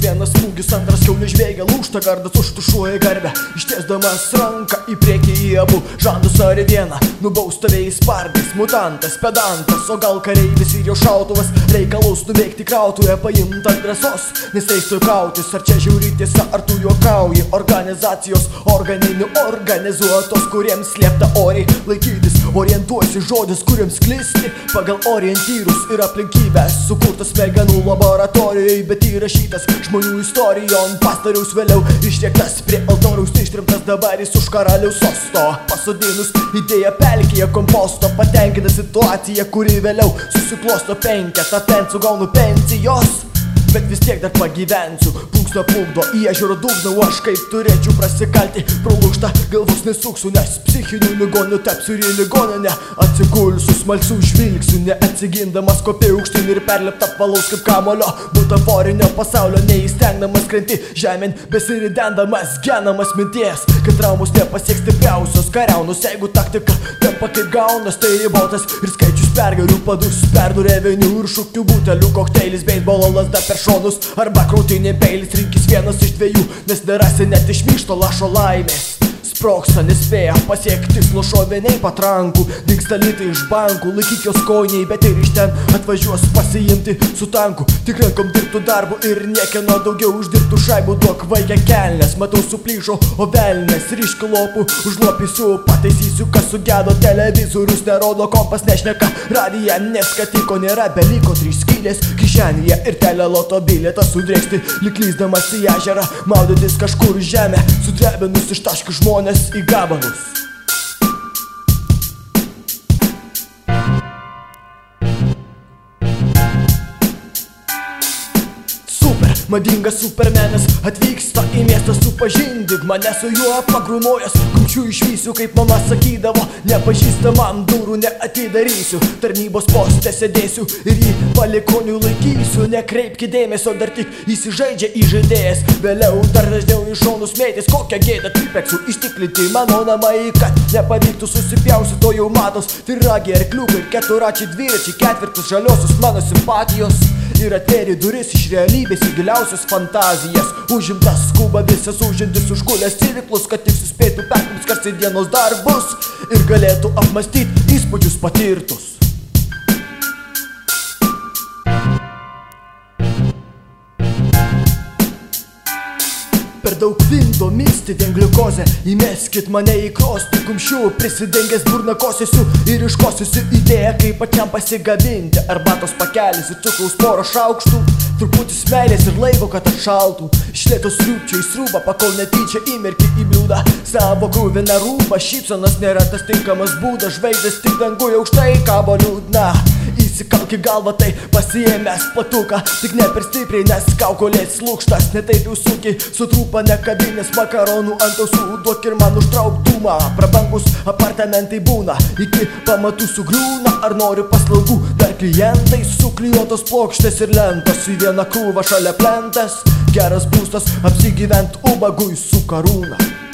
vienas smūgis, antras kiaulė žveigia, lūžta gardas, užtušuoja garbę, ištiesdamas ranką į priekį į abu žandus ar į vieną. Nubaus tavėjai spardais, mutantas, pedantas, o gal kareivis ir jo šautuvas, reikalus nuveikti krautuvę, paimta drąsos, nes eisiu kautis, ar čia žiauri tiesa, ar tu juokauji. Organizacijos organinių organizuotos, kuriems liepta oriai laikytis, orientuosi žodis, kuriems klisti pagal orientyrus ir aplinkybės, sukurtas smegenų laboratorijoje, bet įrašytas žmonių istorijon. Pastoriaus vėliau išriektas prie altoriaus, ištrimtas dabar jis už karaliaus sosto, pasodinus idėją pelkėje komposto, patenkina situaciją, kuri vėliau susiklosto penketą pensų, gaunu pensijos, bet vis tiek dar pagyvensiu. Plunksna plukdo į ežero dugną, o aš kaip turėčiau prasikalti pro lūžtą, galvos nesuksiu, nes psichinių ligonių tapsiu ir į ligoninę atsigulsiu, smalsiu žvilgsiu, neatsigindamas kopė aukštyn ir perlipta apvalaus kaip kamulio butaforinio pasaulio, neįstengdamas krenti žemėn, besiridendamas genamas minties, kad traumos nepasieks stipriausios kariaunos. Jeigu taktika tampa kaip gaunas, tai ribotas ir skaičius pergerių padus, perdų revenių ir šūkių butelių kokteilis, beisbolo lazda per šonus arba krūtinė peilis, rinkis vienas iš dviejų, nes nerasi net iš myšto lašo laimės. Sproksta, nespėja pasiekti tikslo šoviniai patrankų, dingsta litai iš bankų, laikyk jos kojiniai, bet ir iš ten atvažiuos pasiimti su tanku. Tik rankom dirbtų darbu ir niekieno daugiau uždirbtų šaibų, duok vaikę kelnes, matau suplyšo, o velnes ryškių lopų užlopysiu, pataisysiu, kas sugedo, televizorius nerodo, kompas nešneka, radija neskatiko nėra, beliko 3 skylės kišenėje ir teleloto bilietas sudrėksti, lyg lįsdamas į ežerą, maudytis kažkur žemę, sudrebinus ištaškių žmonės į gabalus. Madingas supermenas atvyksta į miestą, supažindyk mane su juo, pagrūmojęs kumščių išvysiu, kaip mama sakydavo, nepažįstamam durų neatidarysiu, tarnybos poste sėdėsiu ir jį palikonių laikysiu, nekreipki dėmesio, dar tik įsižaidžia įžaidėjas, vėliau dar dažniau iš šonus mėtis, kokią gėdą tripeksiu ištiklinti mano namai, kad nepavyktų susipjausiu, to jau matos, tiragiai arkliukai ir keturačiai dviračiai, ketvirtis žaliosios mano simpatijos. Ir atvėrė duris iš realybės į giliausias fantazijas, užimtas skuba visas užimtis užgulęs civiklus, kad tik suspėtų perkams karsi dienos darbus ir galėtų apmastyti įspūdžius patirtus. Per daug vindo misti vien gliukozę, įmeskit mane į krosnį kumščių, prisidengęs burną kosėsiu ir iškosėsiu idėją, kaip pačiam pasigabinti arbatos pakelis ir cukraus porą šaukštų, truputis meilės ir laiko, kad atšaltų, iš lėto sriubčio į sriubą, pakol netyčia įmerki į bliūdą savo krūviną rūbą, šypsenos nėra tas tinkamas būdas, žvaigždės tik danguje aukštai kabo liūdna. Įsikalk į galvą, tai pasiėmęs platuką, tik ne per stipriai, nes kaukolės lūkštas, ne taip jau sunkiai sutrūpa, nekabinės makaronų ant ausų, duok ir man užtrauk dūmą, prabangus apartamentai būna, iki pamatų sugriūna, ar noriu paslaugų, dar klientai, suklijuotos plokštės ir lentos, į vieną krūvą šalia plentas, geras būstas, apsigyvent ubagui su karūna.